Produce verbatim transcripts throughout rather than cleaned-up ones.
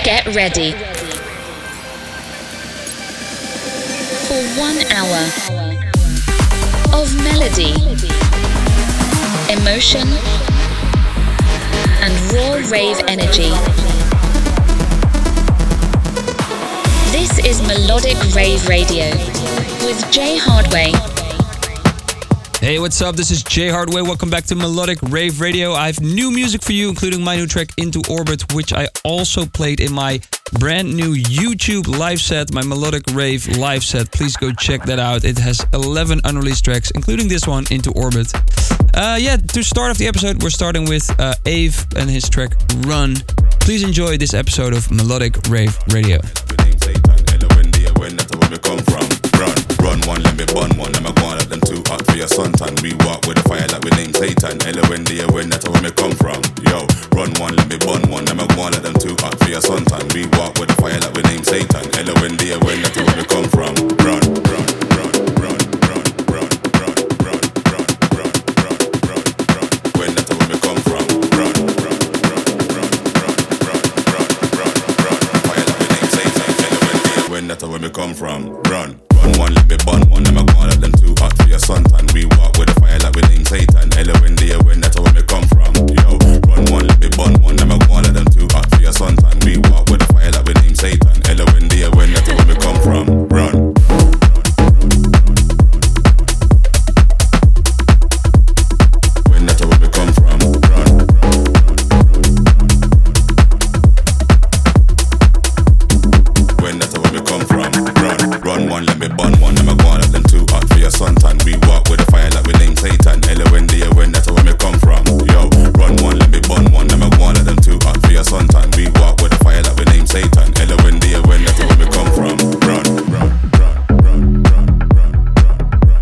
Get ready for one hour of melody, emotion, and raw rave energy. This is Melodic Rave Radio with Jay Hardway. Hey, what's up? This is Jay Hardway. Welcome back to Melodic Rave Radio. I have new music for you, including my new track Into Orbit, which I also played in my brand new YouTube live set, my Melodic Rave live set. Please go check that out. It has eleven unreleased tracks, including this one, Into Orbit. Uh, yeah, to start off the episode, we're starting with uh, Ave and his track Run. Please enjoy this episode of Melodic Rave Radio. Run one, let me bun one. Let me go on at them too hot for your suntan. We walk with a fire like we name Satan. Hello, when the when that's where me come from. Yo, run one, let me bun one. Let me go on at them too hot for your suntan. We walk with a fire like we name Satan. Hello, when the when that's where me come from. Run, run, run, run, run, run, run, run, run, run, run, run, run. When that's where me come from. Run, run, run, run, run, run, run, run, run. Fire like we name Satan. Hello, when the when that's where me come from. Run. One, let me bun one, let me go on at them too hot for your suntan. We walk with a fire like we name Satan. Hello, in the when that's where me come from. Yo, run one, let me bun one, let me go on at them too hot for your suntan. We walk with a fire like we name Satan. Hello, in the when that's where me come from. Run. When that's where me come from. Run. When that's where me come from. Run. Run one, let me bun one, let me go on at them too hot for your suntan. We walk with a fire like we name Satan. Hello, when the when that's where me come from. Yo, run one, let me bun one, let me go on at them too hot for your suntan. We walk with a fire like we name Satan. Hello, when the when that's where me come from. Run, run, run, run, run, run, run,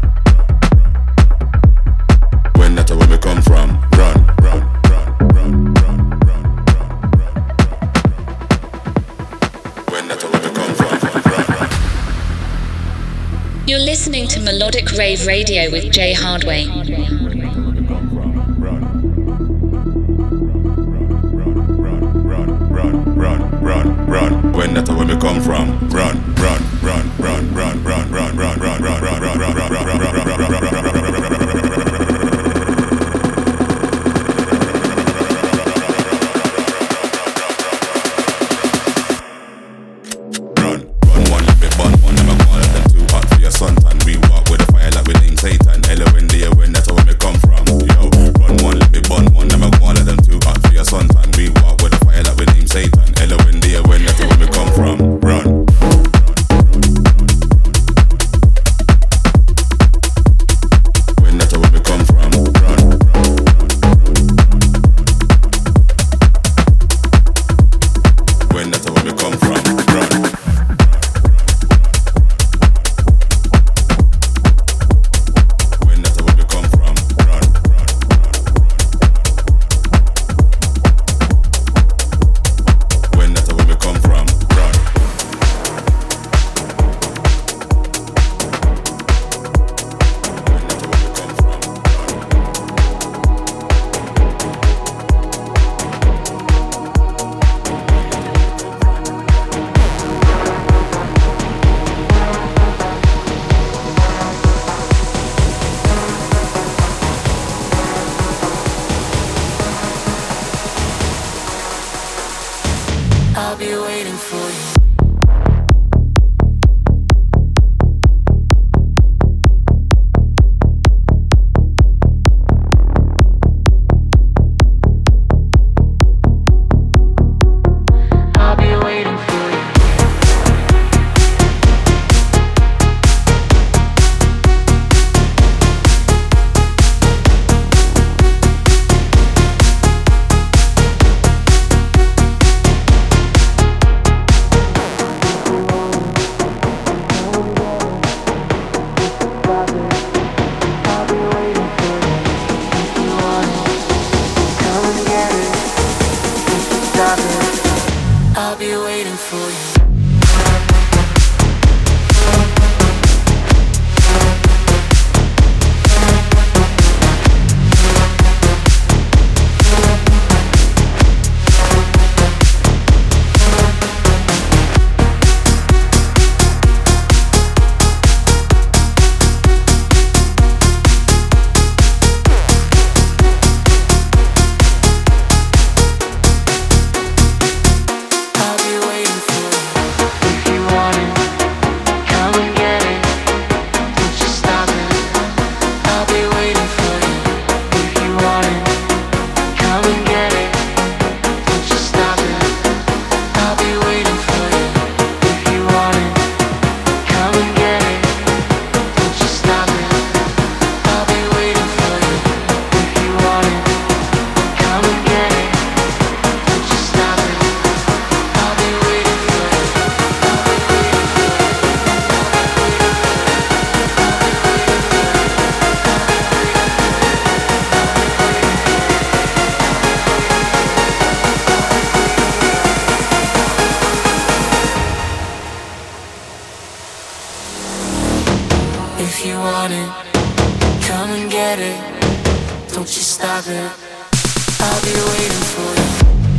run. When that's where me come from. Run, run, run, run, run, run, run, run. When that's where me come from. You're listening to Melodic Rave Radio with Jay Hardway. Run, run, when that's where we come from. Run, run, run, run, run, run, run, run, run, run, run, run, run, run, run, want it, come and get it. Don't you stop it, I'll be waiting for you.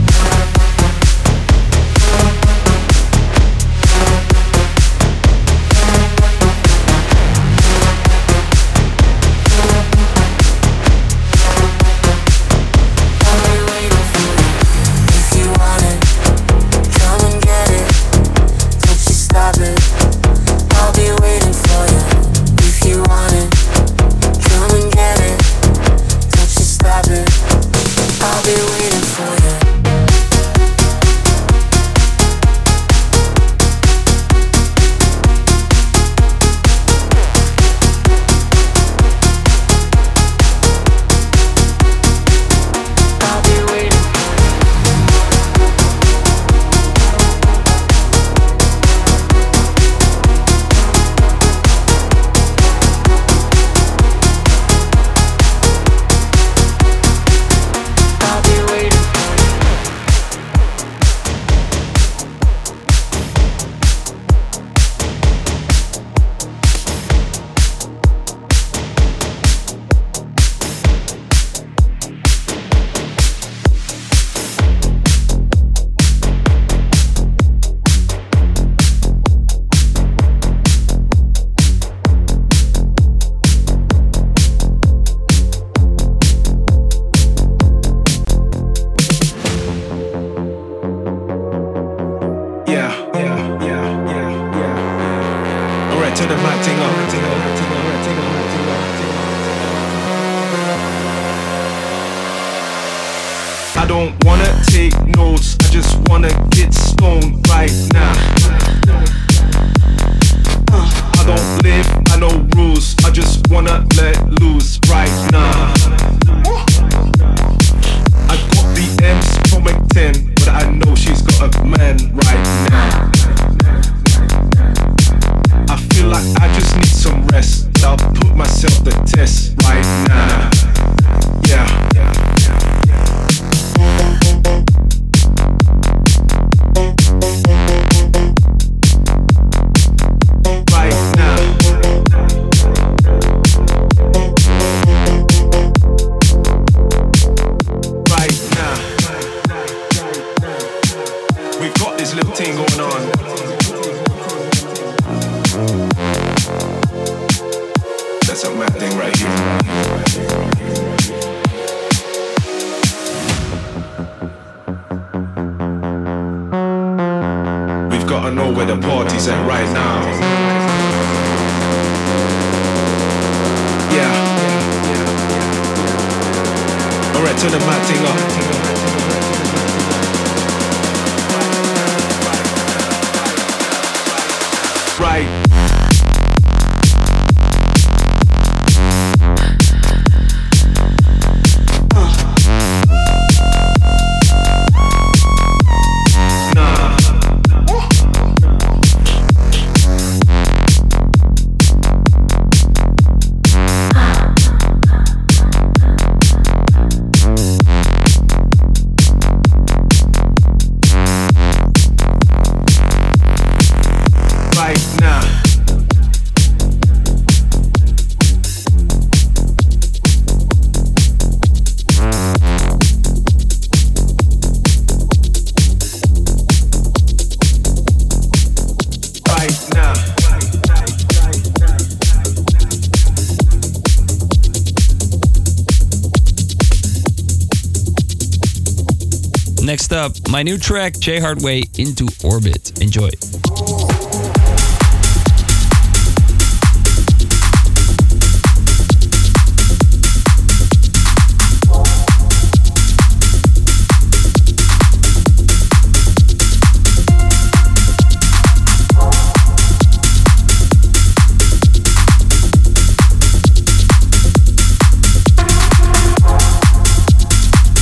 Next up, my new track, Jay Hardway, Into Orbit. Enjoy.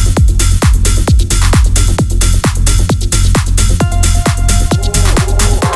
Oh,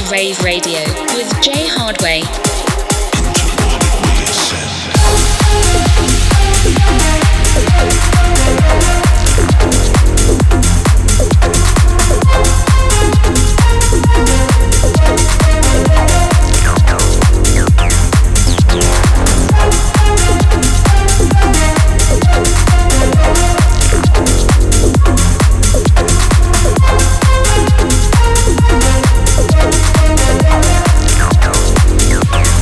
Rave Radio with Jay Hardway. We'll be right back.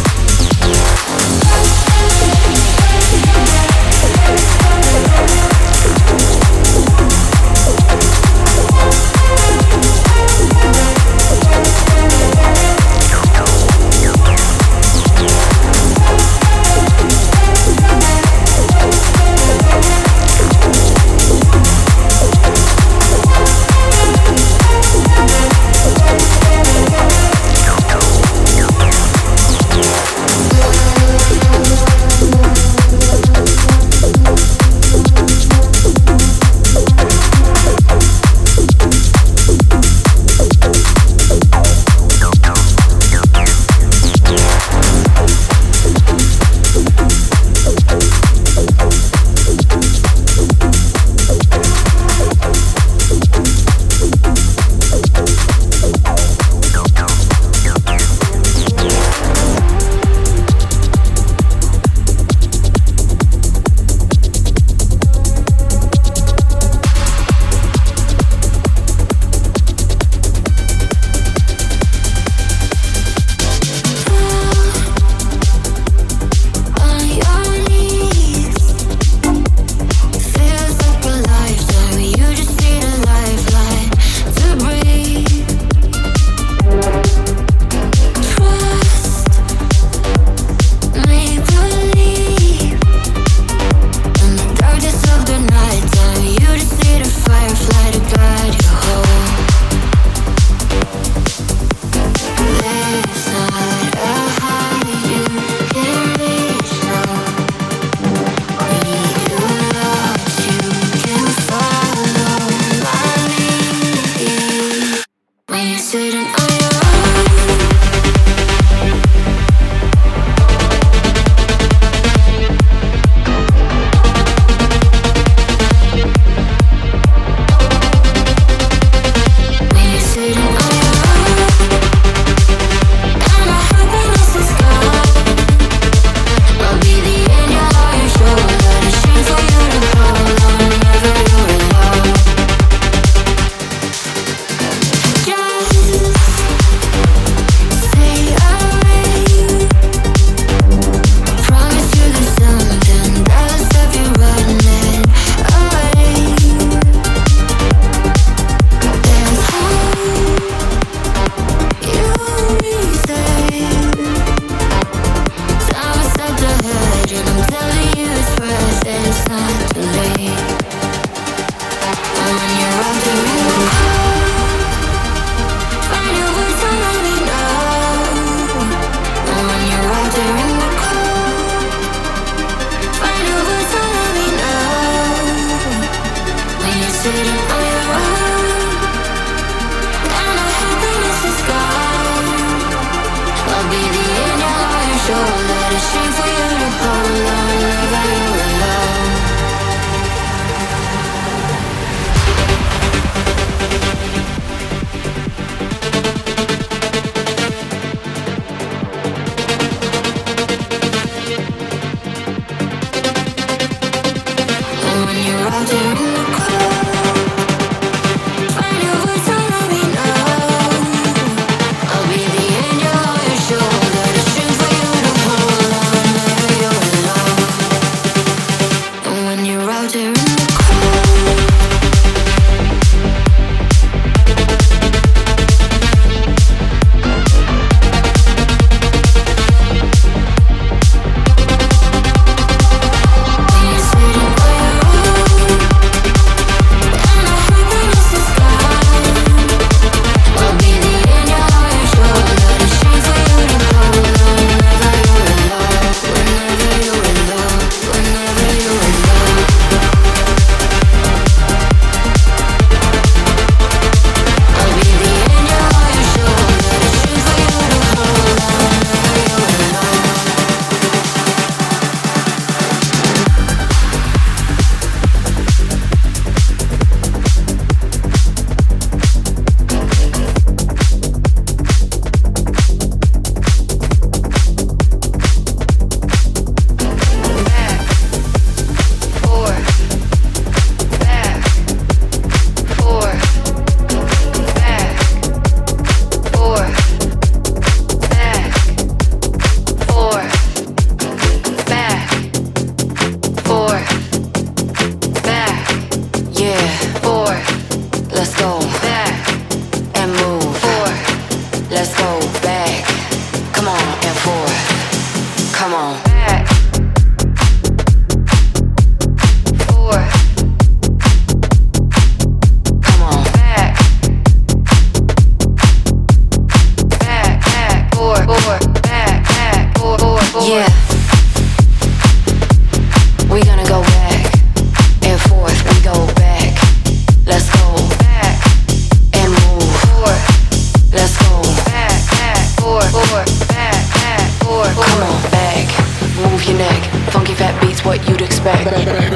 off your neck. Funky fat beats, what you'd expect.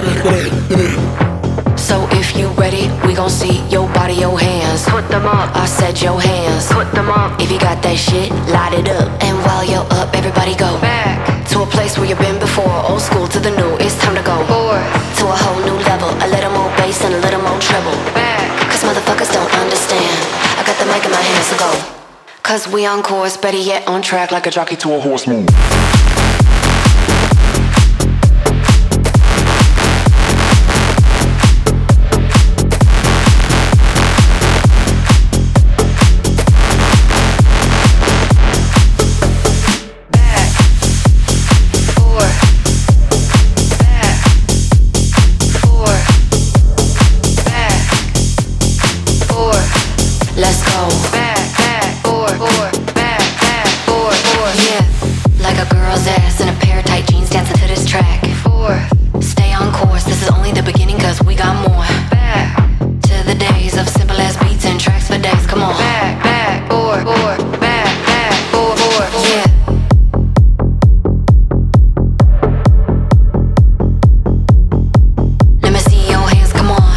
So if you ready, we gon' see your body, your hands. Put them up. I said your hands. Put them up. If you got that shit, light it up. And while you're up, everybody go back to a place where you've been before. Old school to the new, it's time to go forward to a whole new level. A little more bass and a little more treble. Back. Cause motherfuckers don't understand. I got the mic in my hands, so go. Cause we on course, better yet on track like a jockey to a horse move. Let's go. Back, back, forward, forward, back, back, forward, forward. Yeah, like a girl's ass in a pair of tight jeans dancing to this track. Forward, stay on course. This is only the beginning, cause we got more. Back to the days of simple ass beats and tracks for days. Come on. Back, back, forward, forward, back, back, forward, forward. Yeah. Let me see your hands, come on.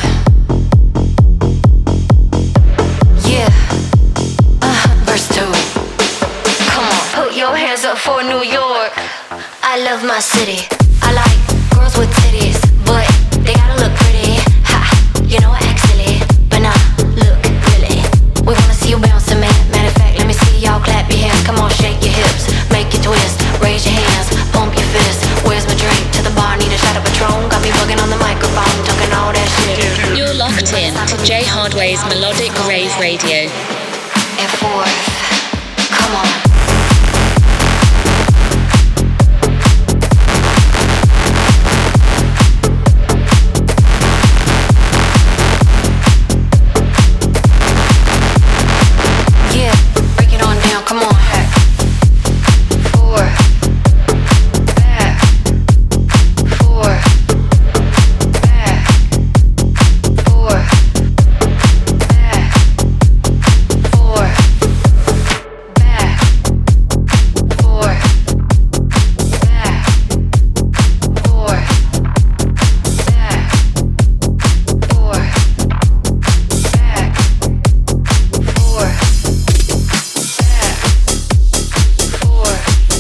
Verse two. Come on, put your hands up for New York. I love my city. I like girls with titties, but they gotta look pretty. Ha, you know I act silly, but nah, look really. We wanna see you bouncing, man. Matter of fact, let me see y'all clap your hands. Come on, shake your hips, make your twist, raise your hands, pump your fist. Where's my drink? To the bar, need a shot of Patron. Got me bugging on the microphone, talking all that shit. You're locked in to Jay Hardway's Melodic Rave Radio. And forth, come on. Yeah, break it on down, come on. Forward, back, forward, back, forward, back, forward. Back, forward, back, forward, back, forward, back, forward, back, forward,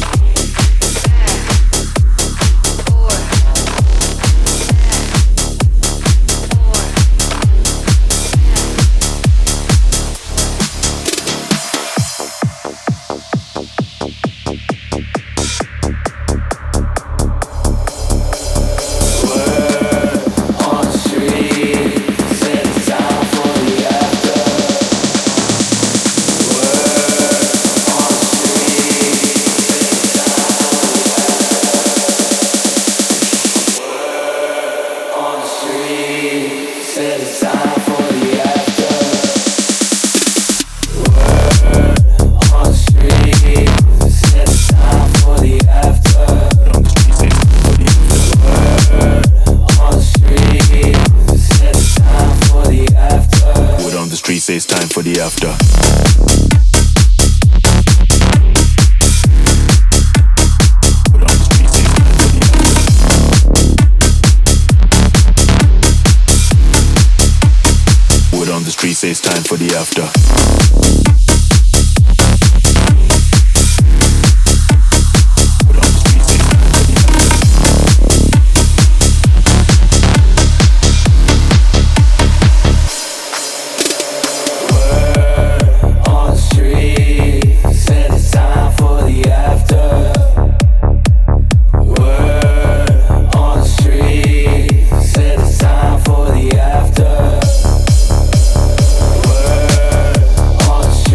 Say it's time for the after. Word on the street say it's time for the after. Word on the street.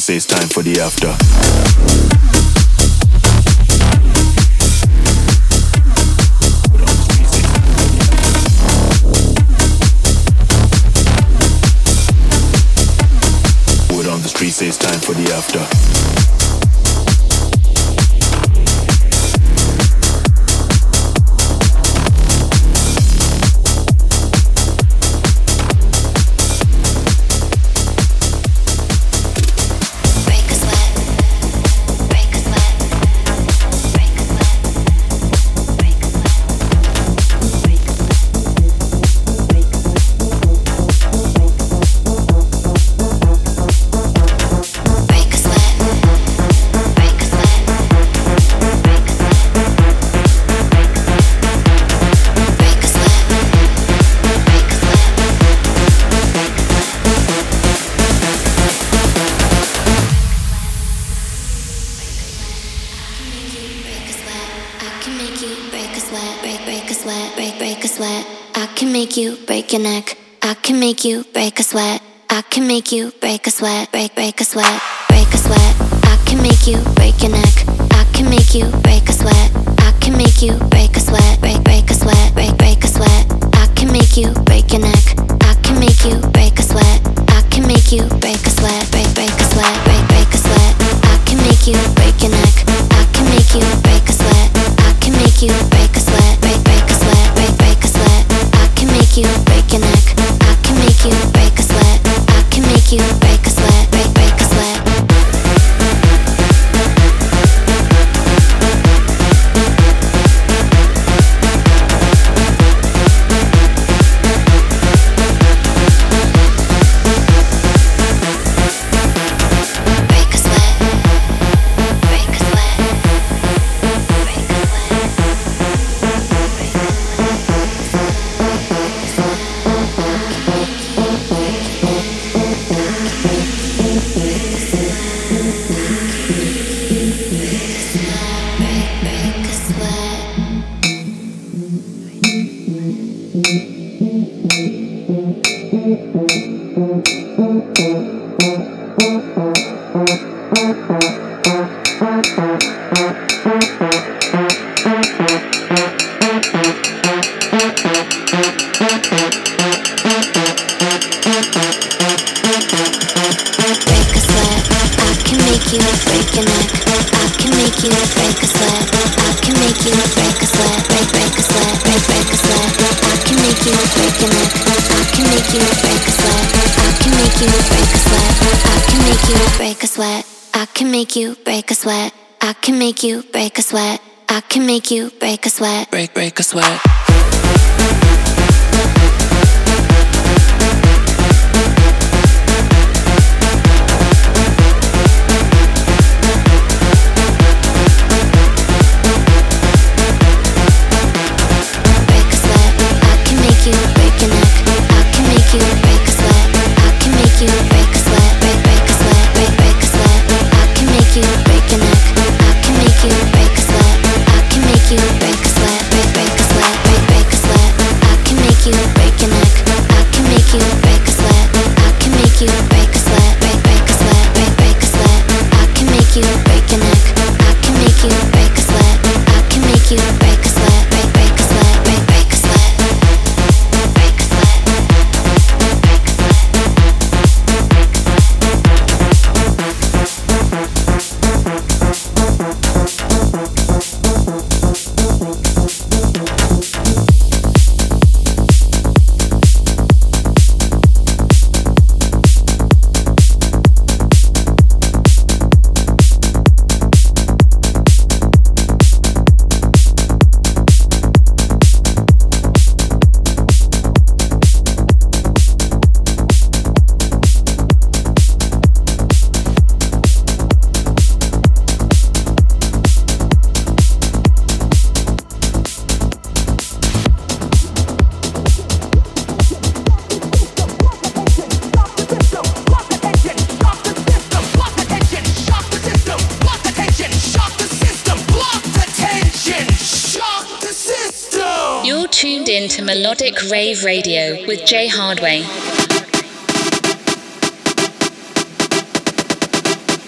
streets say it's time for the after. Word on the street say it's time for the after. You break your neck. I can make you break a sweat. I can make you break a sweat. Break, break a sweat. Break a sweat. I can make you break your neck. I can make you break a sweat. I can make you break a sweat. Break, break a sweat. Break, break a sweat. I can make you break your neck. I can make you break a sweat. I can make you break a sweat. Break, break a sweat. Break, break a sweat. I can make you break your neck. I can make you break a sweat. I can make you break a sweat. Break, break a sweat. Break, break a sweat. I can make you break your neck. I can make you break a sweat. I can make you break a sweat. Break, break a sweat. You break a sweat. I can make you break a sweat. I can make you break a sweat. Break, break a sweat. tuned in to Melodic Rave Radio with Jay Hardway.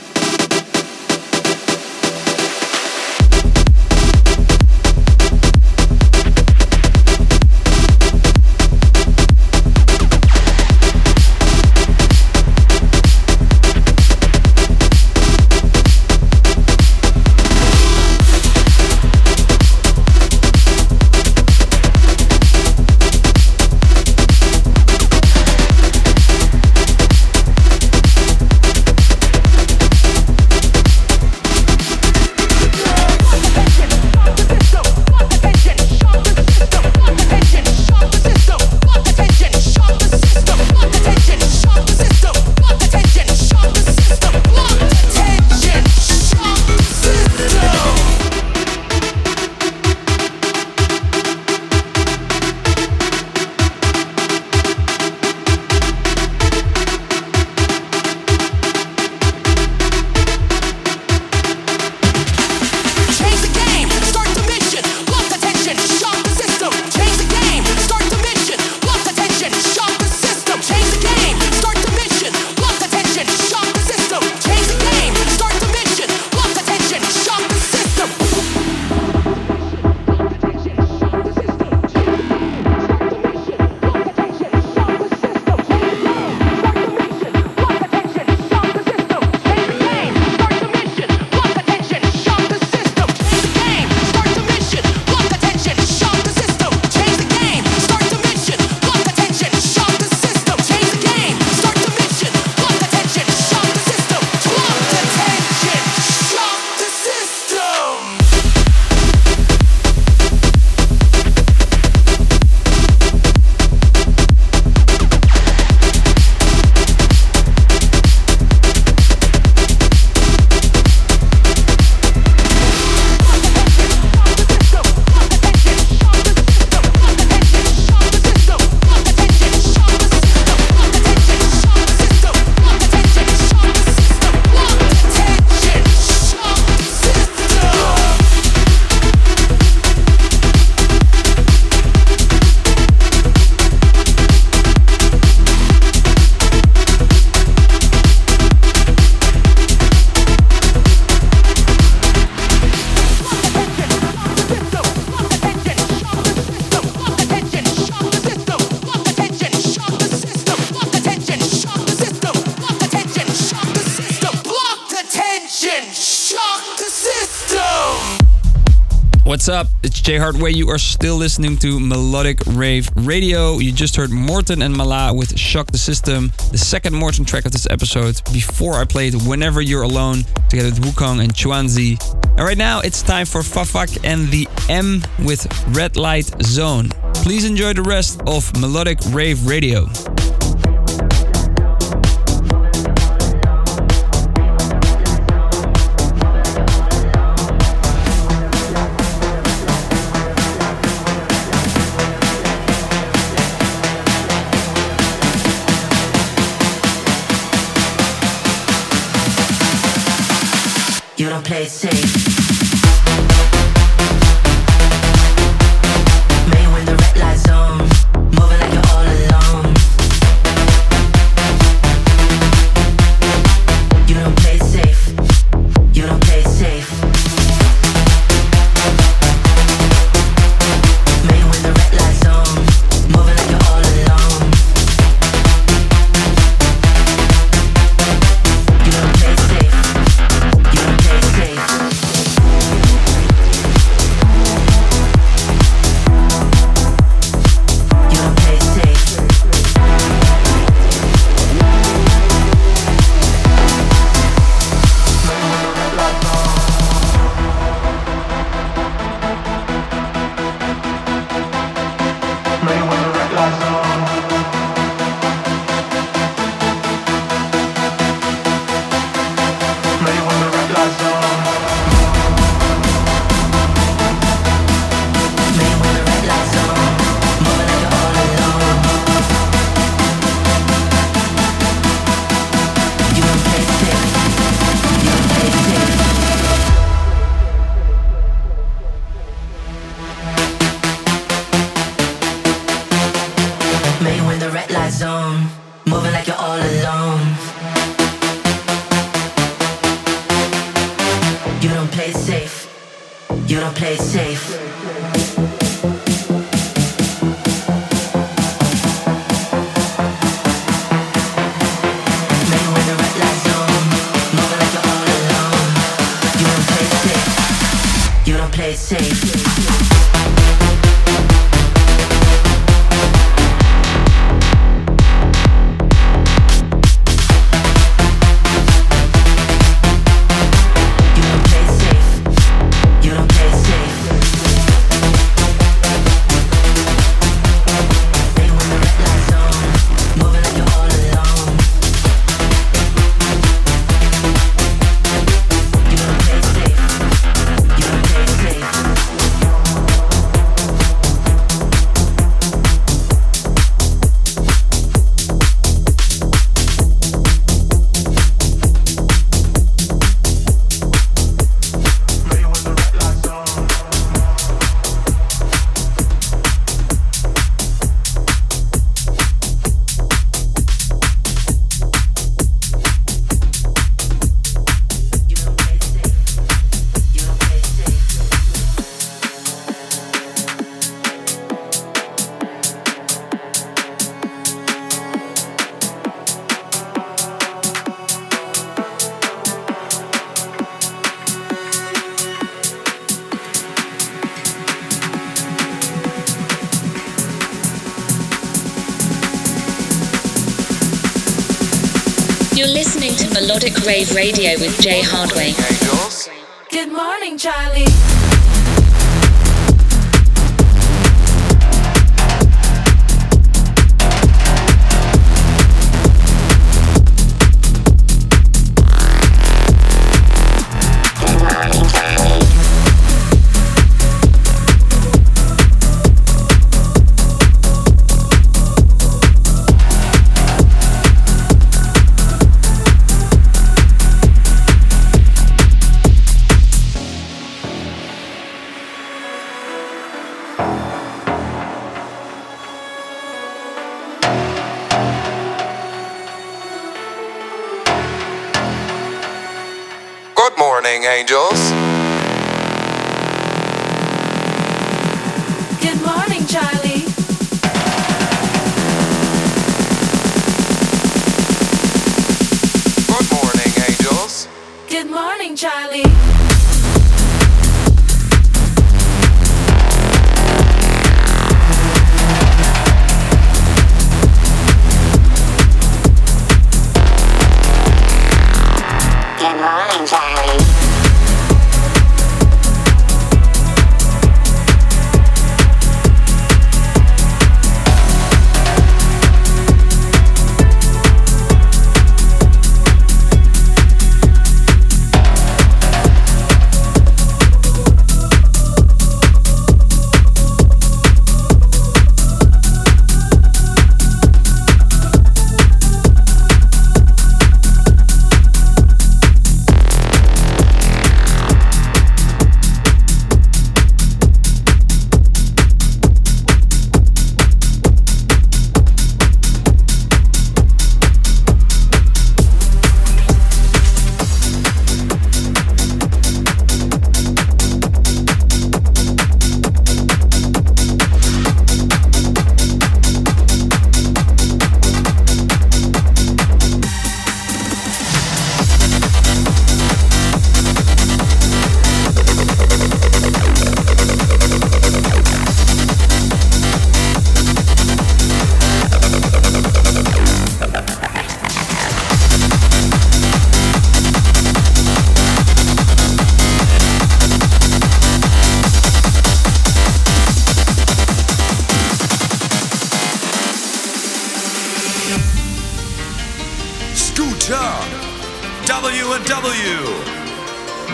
What's up? It's Jay Hardway. You are still listening to Melodic Rave Radio. You just heard Morten and Mala with Shock the System, the second Morten track of this episode. Before I played Whenever You're Alone together with Wukong and Chuanzi. And right now it's time for Fafak and the M with Red Light Zone. Please enjoy the rest of Melodic Rave Radio. You don't play it safe. May when the red light zone, moving like you're all alone. You don't play it safe. You don't play it safe. May when the red light zone, moving like you're all alone. You don't play it safe. You don't play it safe. You're listening to Melodic Rave Radio with Jay Hardway. Good morning, Charlie. Good morning, angels. Good morning, Charlie. Good morning, angels. Good morning, Charlie.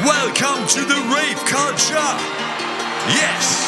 Welcome to the rave culture. Yes.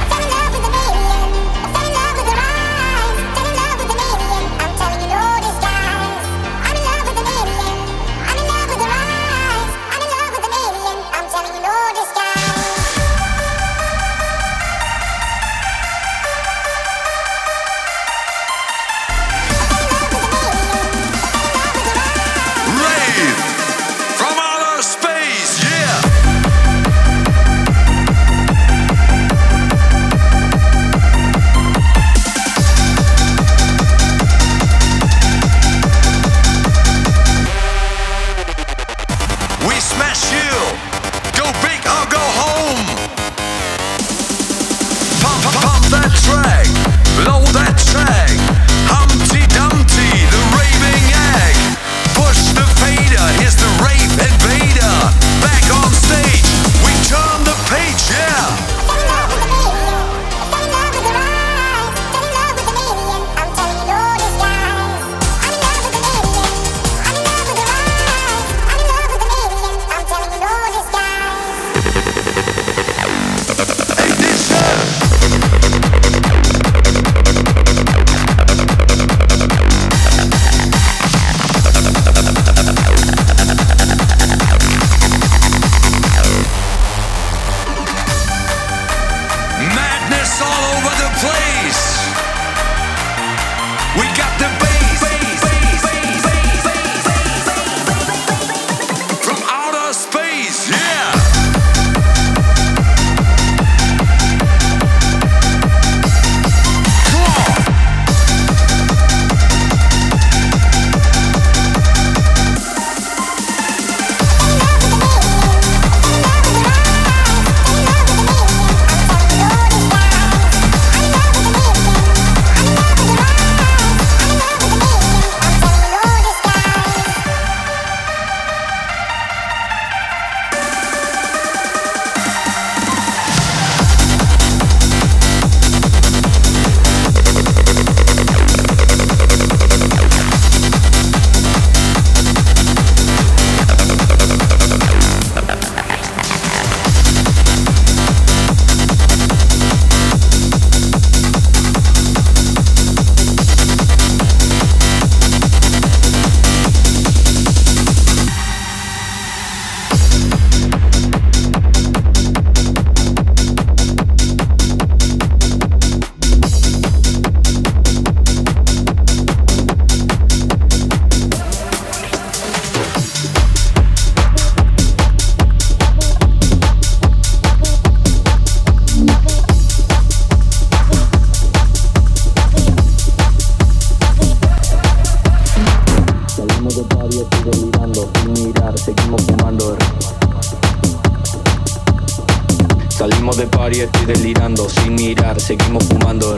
Salimos de party, estoy delirando sin mirar, seguimos fumando.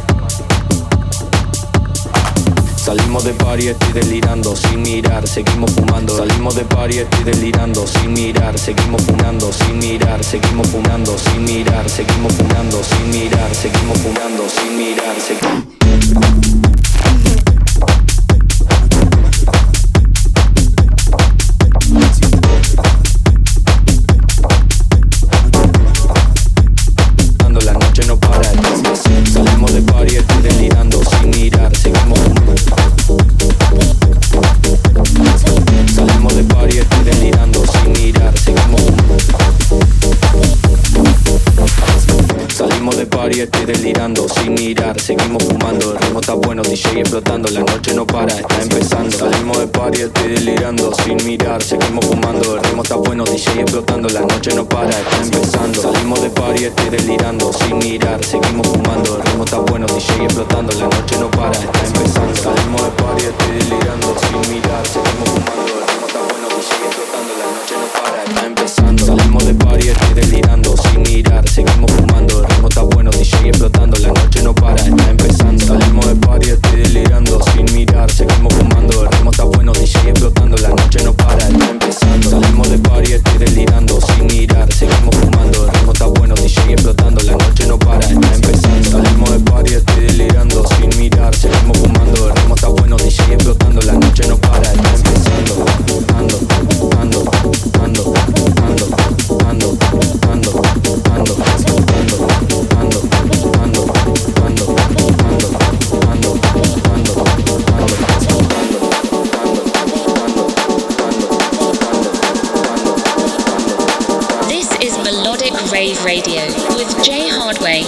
Salimos de party, estoy delirando sin mirar, seguimos fumando. Salimos de party, estoy delirando sin mirar, seguimos fumando, sin mirar, seguimos fumando, sin mirar, seguimos fumando, sin mirar, seguimos fumando, sin mirar, seguimos. Salimos de party, estoy delirando sin mirar, seguimos Salimos de party, estoy delirando sin mirar, seguimos Salimos de party, estoy delirando sin mirar, seguimos fumando. El ritmo está bueno, D J explotando, la noche no para, está empezando. Salimos de party, estoy delirando sin mirar, seguimos fumando. El ritmo está bueno, D J explotando, la noche no para, está empezando. Salimos de party, estoy delirando sin mirar, seguimos fumando. El ritmo está bueno, D J explotando, la noche no para, está empezando. Salimos de party, estoy delirando sin mirar, seguimos fumando. El ritmo está bueno, D J explotando, la noche no para, está empezando. Salimos de party, estoy delirando sin mirar, seguimos fumando. El ritmo está bueno, D J explotando, la noche no para, está empezando. Salimos de party, estoy delirando sin mirar, seguimos fumando. El ritmo está bueno, D J explotando, la noche no para, está empezando. Salimos de party, estoy delirando sin mirar, seguimos fumando. El ritmo está bueno, D J explotando, la noche no para, está empezando. Salimos de party, estoy delirando sin mirar, seguimos fumando. El ritmo está bueno, D J explotando, la noche no para, está empezando. Ando, ando, ando. Radio with Jay Hardway.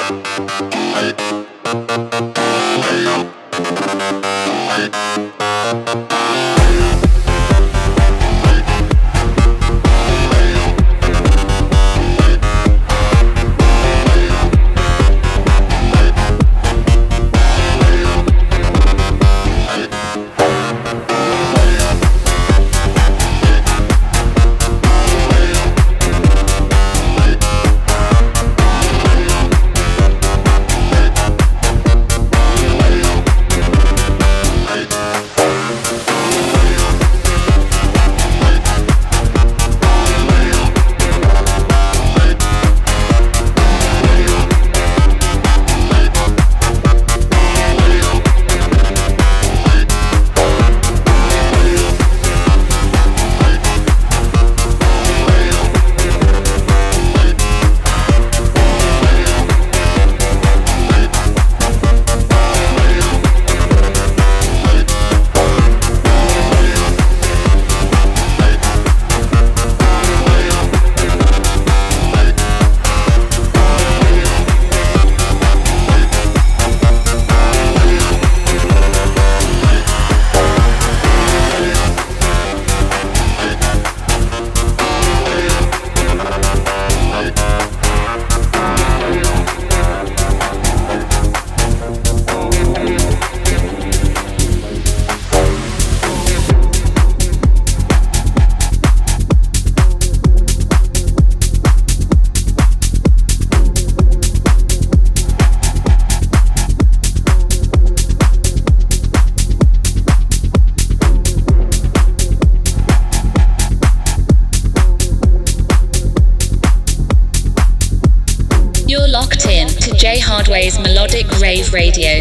Jay Hardway's Melodic Rave Radio.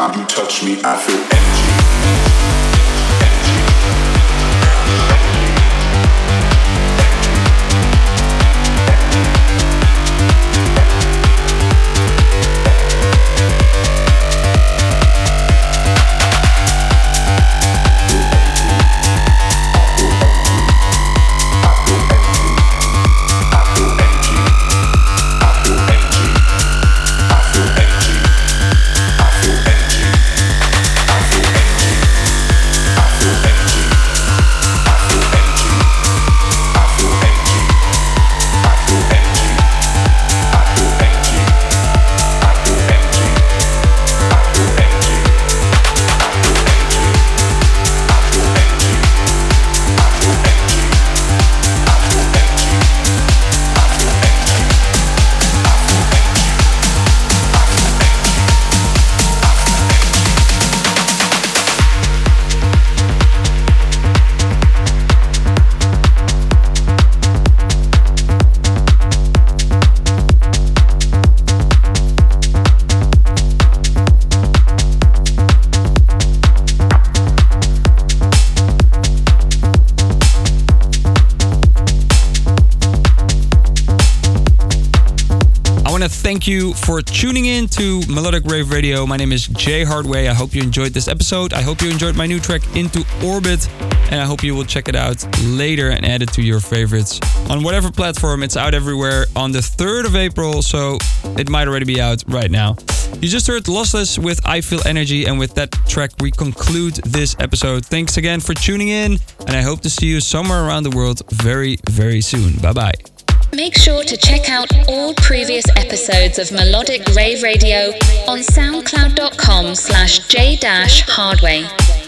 time you touch me, I feel energy. Thank you for tuning in to Melodic Rave Radio. My name is Jay Hardway. I hope you enjoyed this episode. I hope you enjoyed my new track Into Orbit, and I hope you will check it out later and add it to your favorites on whatever platform. It's out everywhere on the third of April, so it might already be out right now. You just heard Lossless with I Feel Energy, and with that track we conclude this episode. Thanks again for tuning in, and I hope to see you somewhere around the world very, very soon. Bye-bye. Make sure to check out all previous episodes of Melodic Rave Radio on soundcloud dot com slash J Hardway.